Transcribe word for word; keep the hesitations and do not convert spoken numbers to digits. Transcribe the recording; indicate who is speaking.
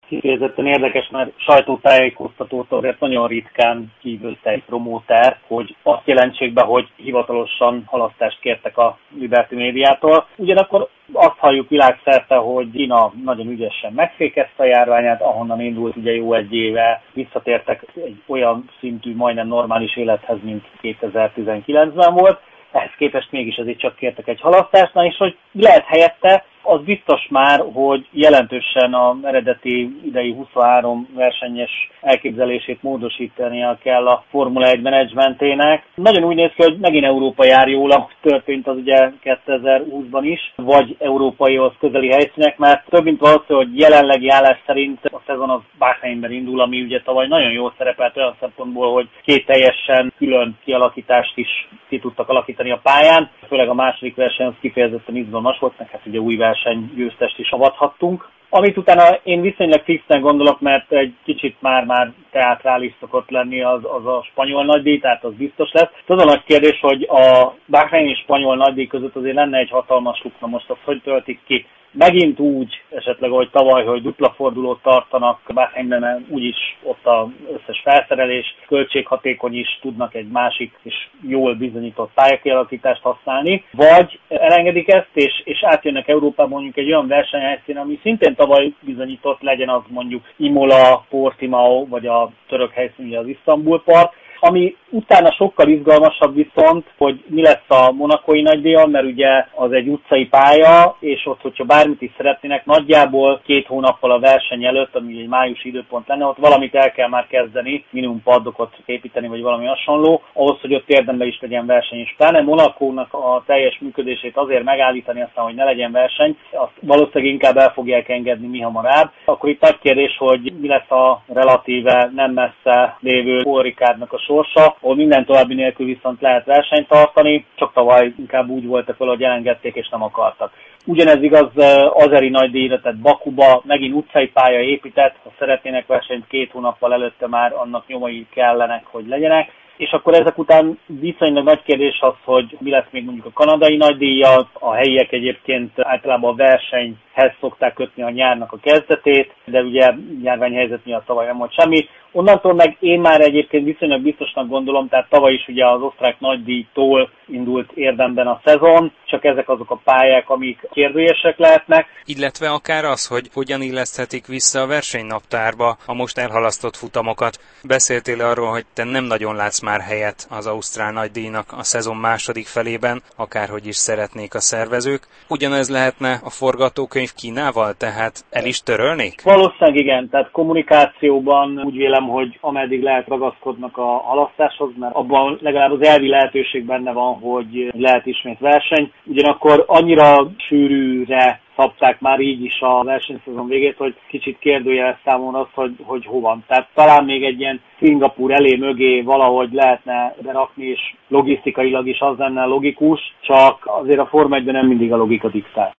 Speaker 1: kifejezetten érdekes, mert sajtótájékoztatót azért nagyon ritkán kívülte egy promóter, hogy azt jelentsék be, hogy hivatalosan halasztást kértek a Liberty médiától. Ugyanakkor azt halljuk világszerte, hogy Kína nagyon ügyesen megfékezte a járványát, ahonnan indult ugye jó egy éve, visszatértek egy olyan szintű, majdnem normális élethez, mint kétezer-tizenkilencben volt. Ehhez képest mégis azért csak kértek egy halasztást, na és hogy lehet helyette, az biztos már, hogy jelentősen az eredeti idei huszonhárom versenyes elképzelését módosítania kell a Formula egy menedzsmentének. Nagyon úgy néz ki, hogy megint Európa jár jól, ahogy történt az ugye kétezer-húszban is, vagy európaihoz közeli helyszínek, mert több mint valószínű, hogy jelenlegi állás szerint a szezon az Bahreinben indul, ami ugye tavaly nagyon jól szerepelt olyan szempontból, hogy két teljesen külön kialakítást is ki tudtak alakítani a pályán. Főleg a második verseny az kifejezetten izgalmas volt, meg hát ugye új versenygyőztest is avathattunk. Amit utána én viszonylag fixen gondolok, mert egy kicsit már-már teátrális szokott lenni, az, az a spanyol nagydíj, tehát az biztos lesz. Az a nagy kérdés, hogy a bahreini spanyol nagydíj között azért lenne egy hatalmas lukna, most azt hogy töltik ki. Megint úgy, esetleg ahogy tavaly, hogy dupla fordulót tartanak Bahreinben, mert úgyis ott az összes felszerelés, költséghatékony is, tudnak egy másik és jól bizonyított pályakialakítást használni, vagy elengedik ezt, és, és átjönnek Európába mondjuk egy olyan versenyhelyszín, ami szintén tavaly bizonyított, legyen az mondjuk Imola, Portimao, vagy a török helyszín, az Isztambul Park. Ami utána sokkal izgalmasabb viszont, hogy mi lesz a monakói nagydíjon, mert ugye az egy utcai pálya, és ott, hogyha bármit is szeretnének, nagyjából két hónappal a verseny előtt, ami egy májusi időpont lenne, ott valamit el kell már kezdeni, minimum paddokot építeni, vagy valami hasonló, ahhoz, hogy ott érdemben is legyen verseny. És pláne Monakónak a teljes működését azért megállítani, aztán, hogy ne legyen verseny, azt valószínűleg inkább el fogják engedni mi hamarabb. Akkor itt nagy kérdés, hogy mi lesz a relatíve nem messze lévő Paul Ricardnak a sorsa, ahol minden további nélkül viszont lehet versenyt tartani, csak tavaly inkább úgy voltak vele, hogy elengedték és nem akartak. Ugyanez igaz azeri nagydíjra, tehát Bakuba megint utcai pálya épített, ha szeretnének versenyt két hónappal előtte már annak nyomai kellenek, hogy legyenek. És akkor ezek után viszonylag nagy kérdés az, hogy mi lesz még mondjuk a kanadai nagydíjjal, a helyiek egyébként általában a versenyhez szokták kötni a nyárnak a kezdetét, de ugye járványhelyzet miatt tavaly nem volt semmi. Onnantól meg én már egyébként viszonylag biztosnak gondolom, tehát tavaly is ugye az osztrák nagydíjtól indult érdemben a szezon, csak ezek azok a pályák, amik kérdőjesek lehetnek.
Speaker 2: Illetve akár az, hogy hogyan illeszthetik vissza a versenynaptárba a most elhalasztott futamokat. Beszéltél arról, hogy te nem nagyon látsz már helyet az ausztrál nagydíjnak a szezon második felében, akárhogy is szeretnék a szervezők. Ugyanez lehetne a forgatókönyv Kínával, tehát el is törölnék?
Speaker 1: Valószínűleg igen, tehát kommunikációban úgy vélem, hogy ameddig lehet ragaszkodnak a halasztáshoz, mert abban legalább az elvi lehetőség benne van, hogy lehet ismét verseny. Ugyanakkor annyira sűrűre szabták már így is a versenyszezon végét, hogy kicsit kérdőjeles számomra az, hogy, hogy hova. Tehát talán még egy ilyen Szingapúr elé mögé valahogy lehetne berakni, és logisztikailag is az lenne logikus, csak azért a Forma egyben nem mindig a logika diktál.